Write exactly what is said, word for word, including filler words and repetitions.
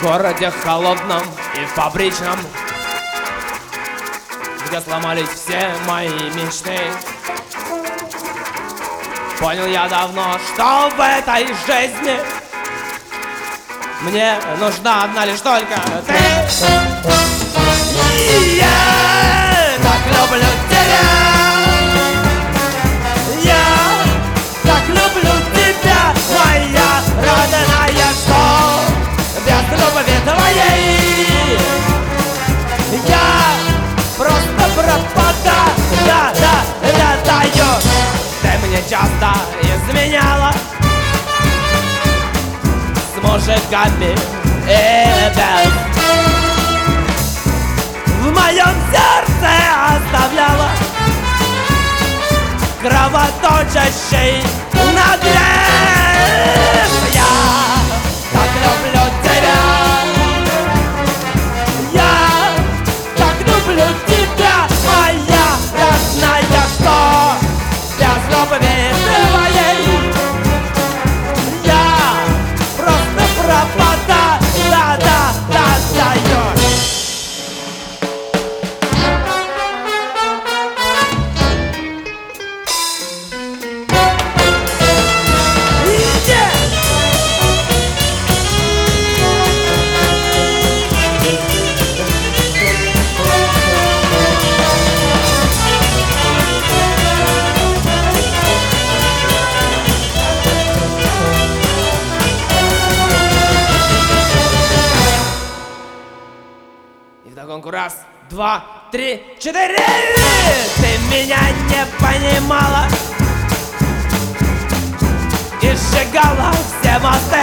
В городе холодном и фабричном, где сломались все мои мечты, понял я давно, что в этой жизни мне нужна одна лишь только ты. И я так люблю тебя, я так люблю тебя, моя родная, что без любви твоей я просто пропадаю, да, да, да, даю. Ты мне часто изменяла с мужиками и без. В моем сердце оставляла кровоточащий надрез. Я так люблю тебя, я так люблю тебя, моя родная, что без любви твоей я просто пропадаю, да, да, да, даю. Раз, два, три, четыре. Ты меня не понимала и сжигала все мосты.